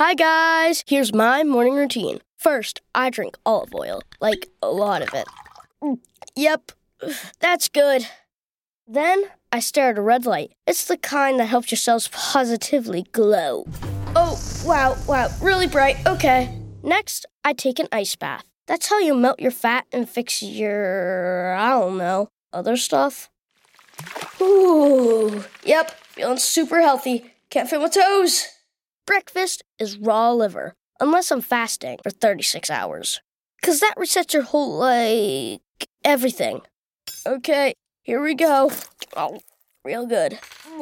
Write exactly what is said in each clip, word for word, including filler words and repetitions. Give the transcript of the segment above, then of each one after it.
Hi guys, here's my morning routine. First, I drink olive oil, like a lot of it. Yep, that's good. Then, I stare at a red light. It's the kind that helps your cells positively glow. Oh, wow, wow, really bright, okay. Next, I take an ice bath. That's how you melt your fat and fix your, I don't know, other stuff. Ooh, yep, feeling super healthy. Can't feel my toes. Breakfast is raw liver, unless I'm fasting for thirty-six hours. Cause that resets your whole, like, everything. Okay, here we go. Oh, real good.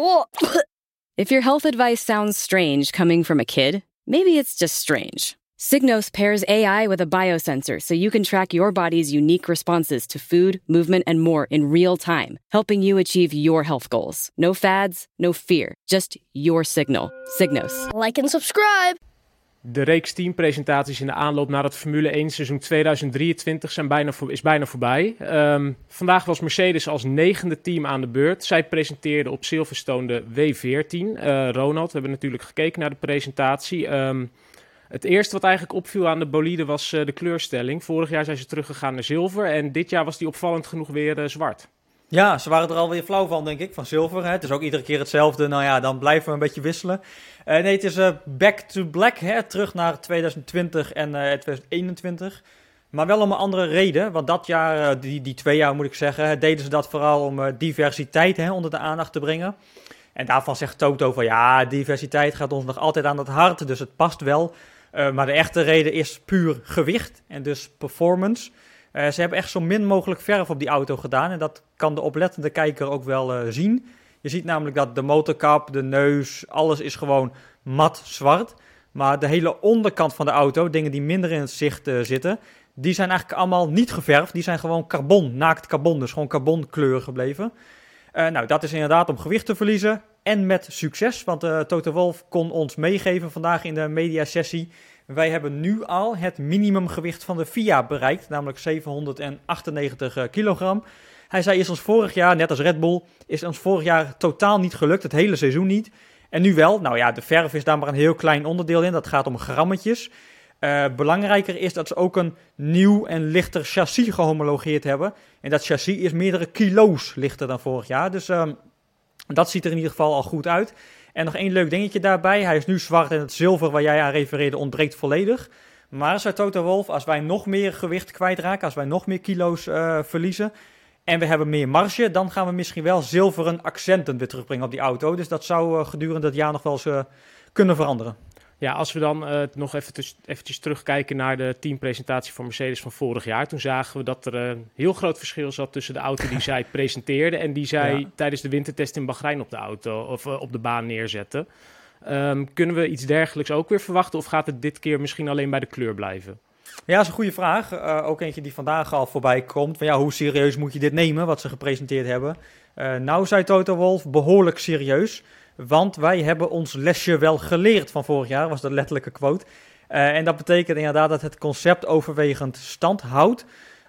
If your health advice sounds strange coming from a kid, maybe it's just strange. Signos pairs A I with a biosensor so you can track your body's unique responses to food, movement, and more in real time, helping you achieve your health goals. No fads, no fear, just your signal. Signos. Like and subscribe. De reeks teampresentaties in de aanloop naar het Formule één seizoen tweeduizend drieëntwintig zijn bijna voor, is bijna voorbij. Um, vandaag was Mercedes als negende team aan de beurt. Zij presenteerden op Silverstone de W veertien. Uh, Ronald, we hebben natuurlijk gekeken naar de presentatie. Um, Het eerste wat eigenlijk opviel aan de bolide was uh, de kleurstelling. Vorig jaar zijn ze teruggegaan naar zilver en dit jaar was die opvallend genoeg weer uh, zwart. Ja, ze waren er alweer flauw van, denk ik, van zilver. Hè? Het is ook iedere keer hetzelfde. Nou ja, dan blijven we een beetje wisselen. Uh, nee, het is uh, back to black, hè? Terug naar tweeduizend twintig en uh, tweeduizend eenentwintig. Maar wel om een andere reden, want dat jaar, uh, die, die twee jaar moet ik zeggen, deden ze dat vooral om uh, diversiteit hè, onder de aandacht te brengen. En daarvan zegt Toto van ja, diversiteit gaat ons nog altijd aan het hart, dus het past wel. Uh, maar de echte reden is puur gewicht en dus performance. Uh, ze hebben echt zo min mogelijk verf op die auto gedaan. En dat kan de oplettende kijker ook wel uh, zien. Je ziet namelijk dat de motorkap, de neus, alles is gewoon mat zwart. Maar de hele onderkant van de auto, dingen die minder in het zicht uh, zitten, die zijn eigenlijk allemaal niet geverfd. Die zijn gewoon carbon, naakt carbon, dus gewoon carbonkleur gebleven. Uh, nou, dat is inderdaad om gewicht te verliezen. En met succes, want uh, Toto Wolff kon ons meegeven vandaag in de mediasessie. Wij hebben nu al het minimumgewicht van de F I A bereikt, namelijk zevenhonderdachtennegentig kilogram. Hij zei, is ons vorig jaar, net als Red Bull, is ons vorig jaar totaal niet gelukt, het hele seizoen niet. En nu wel, nou ja, de verf is daar maar een heel klein onderdeel in, dat gaat om grammetjes. Uh, belangrijker is dat ze ook een nieuw en lichter chassis gehomologeerd hebben. En dat chassis is meerdere kilo's lichter dan vorig jaar, dus uh, dat ziet er in ieder geval al goed uit. En nog één leuk dingetje daarbij. Hij is nu zwart en het zilver waar jij aan refereerde ontbreekt volledig. Maar zei Toto Wolff, als wij nog meer gewicht kwijtraken, als wij nog meer kilo's uh, verliezen en we hebben meer marge, dan gaan we misschien wel zilveren accenten weer terugbrengen op die auto. Dus dat zou uh, gedurende het jaar nog wel eens uh, kunnen veranderen. Ja, als we dan uh, nog eventjes, eventjes terugkijken naar de teampresentatie van Mercedes van vorig jaar. Toen zagen we dat er een heel groot verschil zat tussen de auto die zij presenteerde en die zij ja. tijdens de wintertest in Bahrein op de auto of uh, op de baan neerzetten. Um, kunnen we iets dergelijks ook weer verwachten of gaat het dit keer misschien alleen bij de kleur blijven? Ja, dat is een goede vraag. Uh, ook eentje die vandaag al voorbij komt. Van ja, hoe serieus moet je dit nemen, wat ze gepresenteerd hebben? Uh, nou, zei Toto Wolff, behoorlijk serieus. Want wij hebben ons lesje wel geleerd van vorig jaar, was de letterlijke quote. Uh, en dat betekent inderdaad dat het concept overwegend stand houdt.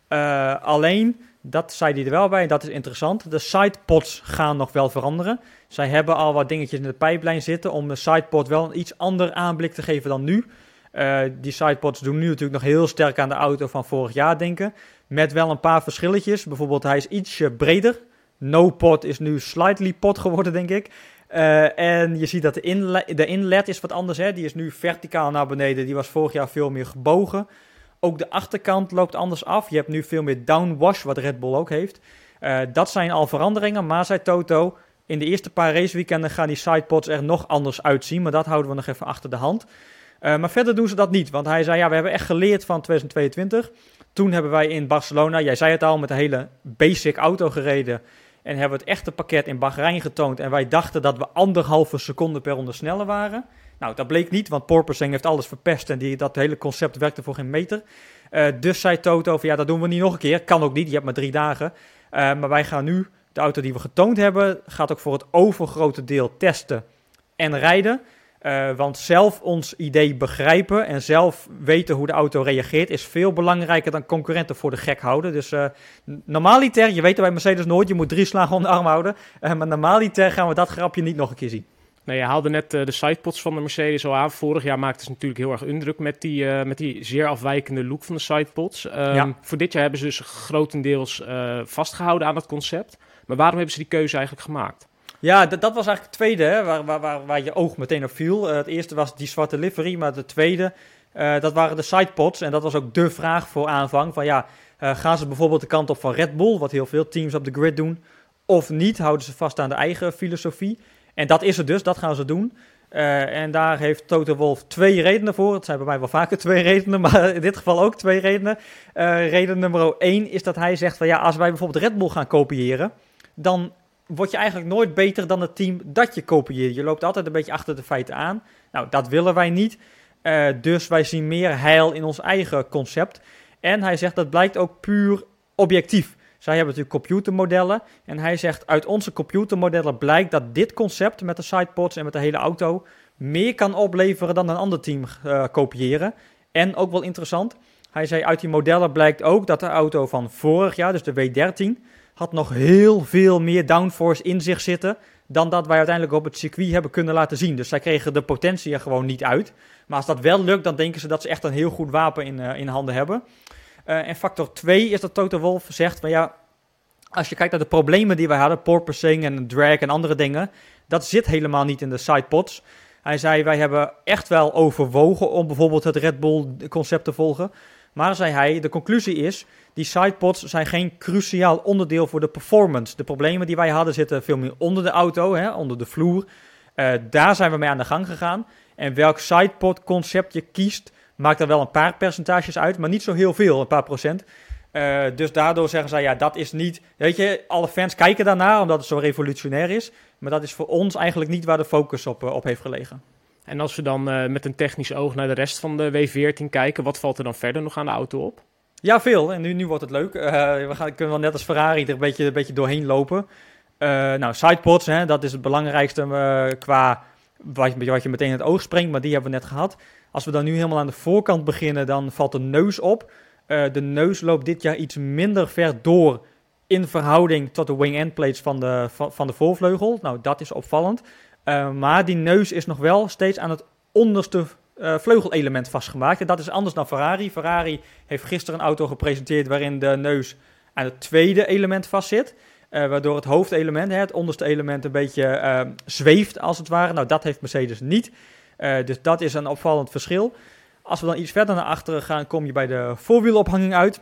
Uh, alleen, dat zei hij er wel bij, en dat is interessant, de sidepods gaan nog wel veranderen. Zij hebben al wat dingetjes in de pijplijn zitten om de sidepod wel een iets ander aanblik te geven dan nu. Uh, die sidepods doen nu natuurlijk nog heel sterk aan de auto van vorig jaar denken. Met wel een paar verschilletjes. Bijvoorbeeld hij is ietsje breder. No pod is nu slightly pod geworden, denk ik. Uh, en je ziet dat de, inle- de inlet is wat anders. Hè? Die is nu verticaal naar beneden. Die was vorig jaar veel meer gebogen. Ook de achterkant loopt anders af. Je hebt nu veel meer downwash, wat Red Bull ook heeft. Uh, dat zijn al veranderingen. Maar zei Toto, in de eerste paar raceweekenden gaan die sidepods er nog anders uitzien. Maar dat houden we nog even achter de hand. Uh, maar verder doen ze dat niet. Want hij zei, ja, we hebben echt geleerd van tweeduizend tweeëntwintig. Toen hebben wij in Barcelona, jij zei het al, met een hele basic auto gereden. En hebben we het echte pakket in Bahrein getoond. En wij dachten dat we anderhalve seconde per ronde sneller waren. Nou, dat bleek niet, want Porpoising heeft alles verpest. En die, dat hele concept werkte voor geen meter. Uh, dus zei Toto van, ja, dat doen we niet nog een keer. Kan ook niet, je hebt maar drie dagen. Uh, maar wij gaan nu, de auto die we getoond hebben, gaat ook voor het overgrote deel testen en rijden. Uh, want zelf ons idee begrijpen en zelf weten hoe de auto reageert is veel belangrijker dan concurrenten voor de gek houden. Dus uh, normaliter, je weet er bij Mercedes nooit, je moet drie slagen om de arm houden. Uh, maar normaliter gaan we dat grapje niet nog een keer zien. Nou, je haalde net uh, de sidepods van de Mercedes al aan. Vorig jaar maakten ze natuurlijk heel erg indruk met die, uh, met die zeer afwijkende look van de sidepods. Um, ja. Voor dit jaar hebben ze dus grotendeels uh, vastgehouden aan dat concept. Maar waarom hebben ze die keuze eigenlijk gemaakt? Ja, d- dat was eigenlijk het tweede, hè, waar, waar, waar, waar je oog meteen op viel. Uh, het eerste was die zwarte livery, maar de tweede, uh, dat waren de sidepods. En dat was ook de vraag voor aanvang. Van ja, uh, gaan ze bijvoorbeeld de kant op van Red Bull, wat heel veel teams op de grid doen, of niet? Houden ze vast aan de eigen filosofie? En dat is het dus, dat gaan ze doen. Uh, en daar heeft Toto Wolff twee redenen voor. Het zijn bij mij wel vaker twee redenen, maar in dit geval ook twee redenen. Uh, reden nummer één is dat hij zegt van ja, als wij bijvoorbeeld Red Bull gaan kopiëren, dan word je eigenlijk nooit beter dan het team dat je kopieert. Je loopt altijd een beetje achter de feiten aan. Nou, dat willen wij niet. Uh, dus wij zien meer heil in ons eigen concept. En hij zegt dat blijkt ook puur objectief. Zij hebben natuurlijk computermodellen. En hij zegt uit onze computermodellen blijkt dat dit concept met de sidepods en met de hele auto meer kan opleveren dan een ander team uh, kopiëren. En ook wel interessant, hij zei uit die modellen blijkt ook dat de auto van vorig jaar, dus de W dertien, had nog heel veel meer downforce in zich zitten dan dat wij uiteindelijk op het circuit hebben kunnen laten zien. Dus zij kregen de potentie er gewoon niet uit. Maar als dat wel lukt, dan denken ze dat ze echt een heel goed wapen in, uh, in handen hebben. Uh, en factor twee is dat Toto Wolff zegt van ja, als je kijkt naar de problemen die wij hadden, porpoising en drag en andere dingen, dat zit helemaal niet in de sidepods. Hij zei, wij hebben echt wel overwogen om bijvoorbeeld het Red Bull concept te volgen. Maar, zei hij, de conclusie is, die sidepods zijn geen cruciaal onderdeel voor de performance. De problemen die wij hadden zitten veel meer onder de auto, hè, onder de vloer. Uh, daar zijn we mee aan de gang gegaan. En welk sidepod concept je kiest, maakt er wel een paar percentages uit, maar niet zo heel veel, een paar procent. Uh, dus daardoor zeggen zij, ja, dat is niet, weet je, alle fans kijken daarnaar, omdat het zo revolutionair is. Maar dat is voor ons eigenlijk niet waar de focus op, uh, op heeft gelegen. En als we dan uh, met een technisch oog naar de rest van de W veertien kijken, wat valt er dan verder nog aan de auto op? Ja, veel. En nu, nu wordt het leuk. Uh, we gaan, kunnen wel net als Ferrari er een beetje, een beetje doorheen lopen. Uh, nou, sidepods, hè, dat is het belangrijkste uh, qua wat je, wat je meteen in het oog springt, maar die hebben we net gehad. Als we dan nu helemaal aan de voorkant beginnen, dan valt de neus op. Uh, de neus loopt dit jaar iets minder ver door in verhouding tot de wing-end plates van de, van, van de voorvleugel. Nou, dat is opvallend. Uh, maar die neus is nog wel steeds aan het onderste uh, vleugelelement vastgemaakt. En dat is anders dan Ferrari. Ferrari heeft gisteren een auto gepresenteerd waarin de neus aan het tweede element vastzit. Uh, waardoor het hoofdelement, hè, het onderste element, een beetje uh, zweeft als het ware. Nou, dat heeft Mercedes niet. Uh, dus dat is een opvallend verschil. Als we dan iets verder naar achteren gaan, kom je bij de voorwielophanging uit.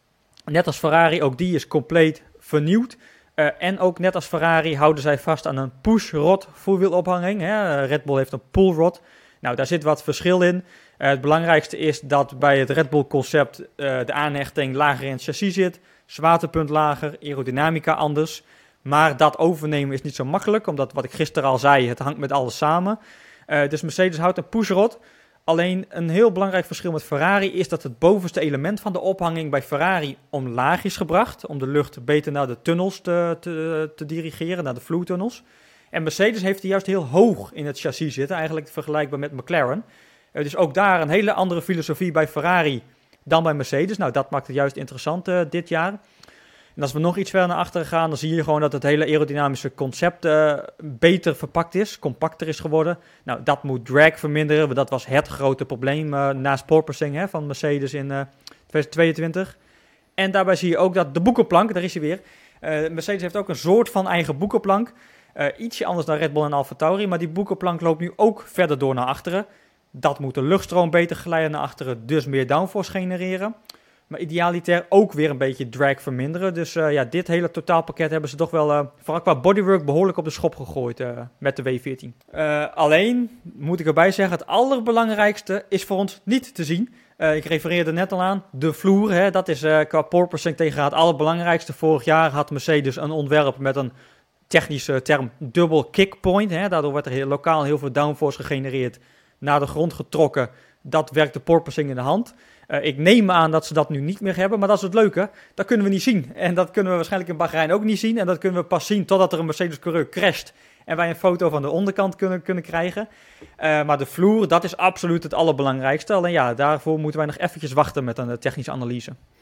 Net als Ferrari, ook die is compleet vernieuwd. Uh, en ook net als Ferrari houden zij vast aan een push-rod voorwielophanging. Hè. Red Bull heeft een pull-rod. Nou, daar zit wat verschil in. Uh, het belangrijkste is dat bij het Red Bull concept uh, de aanhechting lager in het chassis zit. Zwaartepunt lager, aerodynamica anders. Maar dat overnemen is niet zo makkelijk, omdat wat ik gisteren al zei, het hangt met alles samen. Uh, dus Mercedes houdt een push-rod. Alleen een heel belangrijk verschil met Ferrari is dat het bovenste element van de ophanging bij Ferrari omlaag is gebracht. Om de lucht beter naar de tunnels te, te, te dirigeren, naar de vloertunnels. En Mercedes heeft die juist heel hoog in het chassis zitten, eigenlijk vergelijkbaar met McLaren. Uh, dus ook daar een hele andere filosofie bij Ferrari dan bij Mercedes. Nou, dat maakt het juist interessant uh, dit jaar. En als we nog iets verder naar achteren gaan, dan zie je gewoon dat het hele aerodynamische concept uh, beter verpakt is, compacter is geworden. Nou, dat moet drag verminderen, want dat was het grote probleem uh, naast porpoising hè, van Mercedes in uh, tweeduizend tweeëntwintig. En daarbij zie je ook dat de boekenplank, daar is hij weer. Uh, Mercedes heeft ook een soort van eigen boekenplank. Uh, ietsje anders dan Red Bull en AlphaTauri, maar die boekenplank loopt nu ook verder door naar achteren. Dat moet de luchtstroom beter glijden naar achteren, dus meer downforce genereren. Maar idealiter ook weer een beetje drag verminderen. Dus uh, ja, dit hele totaalpakket hebben ze toch wel, uh, vooral qua bodywork, behoorlijk op de schop gegooid uh, met de W veertien. Uh, alleen, moet ik erbij zeggen, het allerbelangrijkste is voor ons niet te zien. Uh, ik refereerde net al aan, de vloer, hè, dat is uh, qua porpoising tegen het allerbelangrijkste. Vorig jaar had Mercedes een ontwerp met een technische term double kick point. Hè. Daardoor werd er heel, lokaal heel veel downforce gegenereerd, naar de grond getrokken. Dat werkt de porpoising in de hand. Uh, ik neem aan dat ze dat nu niet meer hebben, maar dat is het leuke. Dat kunnen we niet zien. En dat kunnen we waarschijnlijk in Bahrein ook niet zien. En dat kunnen we pas zien totdat er een Mercedes-coureur crasht en wij een foto van de onderkant kunnen, kunnen krijgen. Uh, maar de vloer, dat is absoluut het allerbelangrijkste. Alleen ja, daarvoor moeten wij nog eventjes wachten met een uh, technische analyse.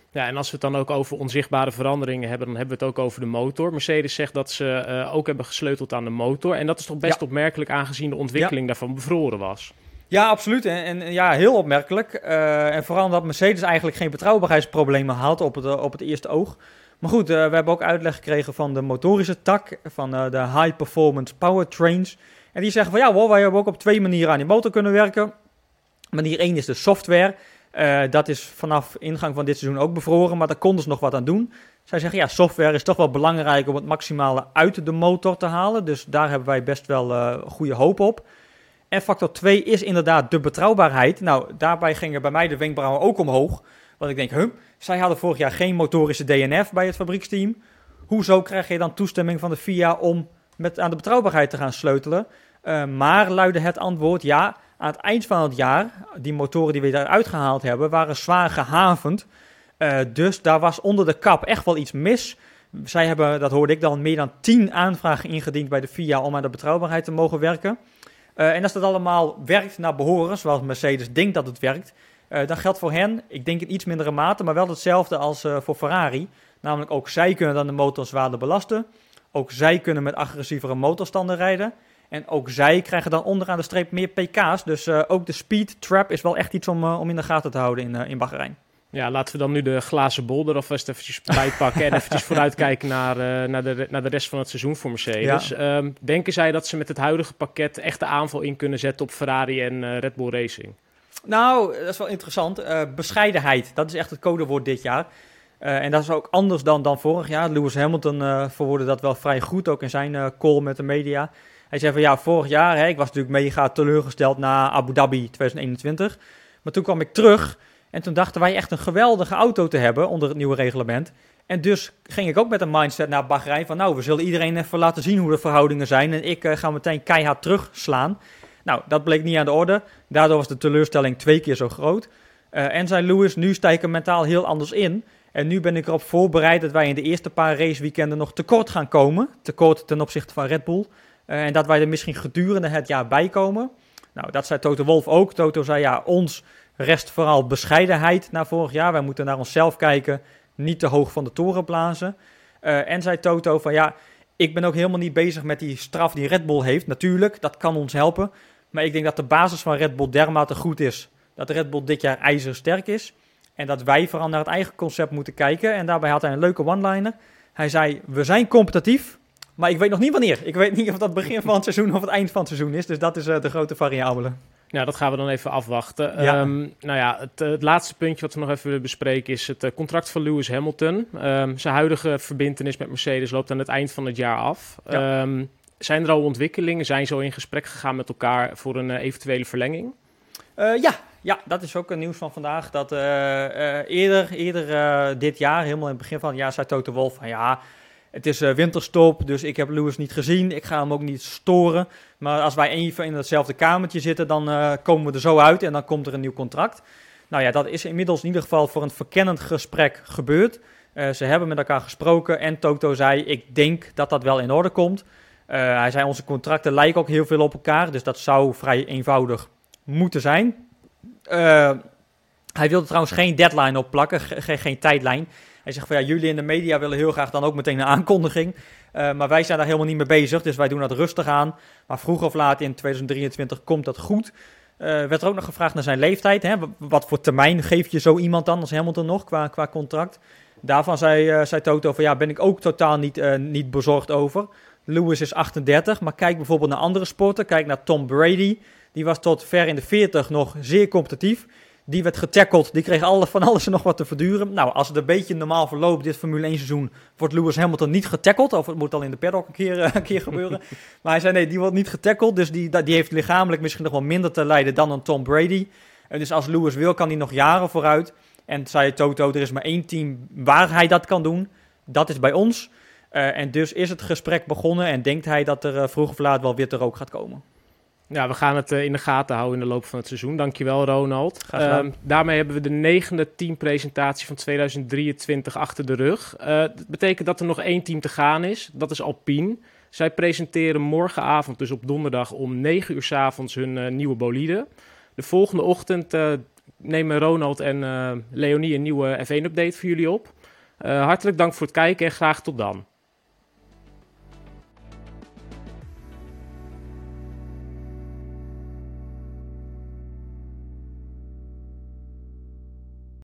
Ja, en als we het dan ook over onzichtbare veranderingen hebben, dan hebben we het ook over de motor. Mercedes zegt dat ze uh, ook hebben gesleuteld aan de motor. En dat is toch best ja. opmerkelijk, aangezien de ontwikkeling ja. daarvan bevroren was. Ja, absoluut. En, en ja, heel opmerkelijk. Uh, en vooral omdat Mercedes eigenlijk geen betrouwbaarheidsproblemen had op het, op het eerste oog. Maar goed, uh, we hebben ook uitleg gekregen van de motorische tak, van uh, de High Performance Powertrains. En die zeggen van ja, wow, wij hebben ook op twee manieren aan die motor kunnen werken. Manier één is de software. Uh, dat is vanaf ingang van dit seizoen ook bevroren, maar daar konden ze nog wat aan doen. Zij zeggen ja, software is toch wel belangrijk om het maximale uit de motor te halen. Dus daar hebben wij best wel uh, goede hoop op. En factor twee is inderdaad de betrouwbaarheid. Nou, daarbij gingen bij mij de wenkbrauwen ook omhoog. Want ik denk, huh, zij hadden vorig jaar geen motorische D N F bij het fabrieksteam. Hoezo krijg je dan toestemming van de F I A om met aan de betrouwbaarheid te gaan sleutelen? Uh, maar luidde het antwoord, ja, aan het eind van het jaar, die motoren die we daaruit gehaald hebben, waren zwaar gehavend. Uh, dus daar was onder de kap echt wel iets mis. Zij hebben, dat hoorde ik dan, meer dan tien aanvragen ingediend bij de F I A om aan de betrouwbaarheid te mogen werken. Uh, en als dat allemaal werkt naar behoren, zoals Mercedes denkt dat het werkt, uh, dan geldt voor hen, ik denk in iets mindere mate, maar wel hetzelfde als uh, voor Ferrari. Namelijk ook zij kunnen dan de motor zwaarder belasten. Ook zij kunnen met agressievere motorstanden rijden. En ook zij krijgen dan onderaan de streep meer P K's. Dus uh, ook de speed trap is wel echt iets om, uh, om in de gaten te houden in, uh, in Bahrein. Ja, laten we dan nu de glazen bol er alvast eventjes bij pakken en eventjes vooruitkijken naar, uh, naar, de, naar de rest van het seizoen voor Mercedes. Ja. Um, denken zij dat ze met het huidige pakket echt de aanval in kunnen zetten op Ferrari en uh, Red Bull Racing? Nou, dat is wel interessant. Uh, bescheidenheid, dat is echt het codewoord dit jaar. Uh, en dat is ook anders dan, dan vorig jaar. Lewis Hamilton uh, verwoordde dat wel vrij goed, ook in zijn uh, call met de media. Hij zei van ja, vorig jaar, hè, ik was natuurlijk mega teleurgesteld na Abu Dhabi twintig eenentwintig. Maar toen kwam ik terug en toen dachten wij echt een geweldige auto te hebben onder het nieuwe reglement. En dus ging ik ook met een mindset naar Bahrein van nou, we zullen iedereen even laten zien hoe de verhoudingen zijn. En ik uh, ga meteen keihard terugslaan. Nou, dat bleek niet aan de orde. Daardoor was de teleurstelling twee keer zo groot. Uh, en zei Lewis, nu sta ik er mentaal heel anders in. En nu ben ik erop voorbereid dat wij in de eerste paar raceweekenden nog tekort gaan komen. Tekort ten opzichte van Red Bull. Uh, en dat wij er misschien gedurende het jaar bij komen. Nou, dat zei Toto Wolff ook. Toto zei, ja, ons rest vooral bescheidenheid na vorig jaar. Wij moeten naar onszelf kijken, niet te hoog van de toren blazen. Uh, en zei Toto van, ja, ik ben ook helemaal niet bezig met die straf die Red Bull heeft. Natuurlijk, dat kan ons helpen. Maar ik denk dat de basis van Red Bull dermate goed is, dat Red Bull dit jaar ijzersterk is. En dat wij vooral naar het eigen concept moeten kijken. En daarbij had hij een leuke one-liner. Hij zei, we zijn competitief. Maar ik weet nog niet wanneer. Ik weet niet of dat begin van het seizoen of het eind van het seizoen is. Dus dat is uh, de grote variabele. Ja, dat gaan we dan even afwachten. Ja. Um, nou ja, het, het laatste puntje wat we nog even willen bespreken is het uh, contract van Lewis Hamilton. Um, zijn huidige verbintenis met Mercedes loopt aan het eind van het jaar af. Ja. Um, zijn er al ontwikkelingen? Zijn ze al in gesprek gegaan met elkaar voor een uh, eventuele verlenging? Uh, ja. ja, dat is ook een nieuws van vandaag. Dat uh, uh, eerder, eerder uh, dit jaar, helemaal in het begin van het jaar, zei Toto Wolff van ja, het is uh, winterstop, dus ik heb Lewis niet gezien. Ik ga hem ook niet storen. Maar als wij even in hetzelfde kamertje zitten, dan uh, komen we er zo uit en dan komt er een nieuw contract. Nou ja, dat is inmiddels in ieder geval voor een verkennend gesprek gebeurd. Uh, ze hebben met elkaar gesproken en Toto zei, ik denk dat dat wel in orde komt. Uh, hij zei, onze contracten lijken ook heel veel op elkaar, dus dat zou vrij eenvoudig moeten zijn. Uh, hij wilde trouwens geen deadline opplakken, ge- geen tijdlijn. Hij zegt van ja, jullie in de media willen heel graag dan ook meteen een aankondiging. Uh, maar wij zijn daar helemaal niet mee bezig, dus wij doen dat rustig aan. Maar vroeg of laat in twintig drieëntwintig komt dat goed. Uh, werd er ook nog gevraagd naar zijn leeftijd. Hè? Wat voor termijn geef je zo iemand dan als Hamilton nog qua, qua contract? Daarvan zei, uh, zei Toto van ja, ben ik ook totaal niet, uh, niet bezorgd over. Lewis is achtendertig, maar kijk bijvoorbeeld naar andere sporten. Kijk naar Tom Brady. Die was tot ver in de veertig nog zeer competitief. Die werd getackeld, die kreeg alle, van alles en nog wat te verduren. Nou, als het een beetje normaal verloopt, dit Formule één seizoen, wordt Lewis Hamilton niet getackeld. Of het moet al in de paddock een keer, uh, een keer gebeuren. Maar hij zei nee, die wordt niet getackeld. Dus die, die heeft lichamelijk misschien nog wel minder te lijden dan een Tom Brady. En dus als Lewis wil, kan hij nog jaren vooruit. En zei Toto, er is maar één team waar hij dat kan doen. Dat is bij ons. Uh, en dus is het gesprek begonnen en denkt hij dat er uh, vroeg of laat wel witte rook gaat komen. Ja, we gaan het uh, in de gaten houden in de loop van het seizoen. Dankjewel, Ronald. Graag Uh, daarmee hebben we de negende teampresentatie van twintig drieëntwintig achter de rug. Uh, dat betekent dat er nog één team te gaan is. Dat is Alpine. Zij presenteren morgenavond, dus op donderdag om negen uur 's avonds, hun uh, nieuwe bolide. De volgende ochtend uh, nemen Ronald en uh, Leonie een nieuwe F één update voor jullie op. Uh, hartelijk dank voor het kijken en graag tot dan.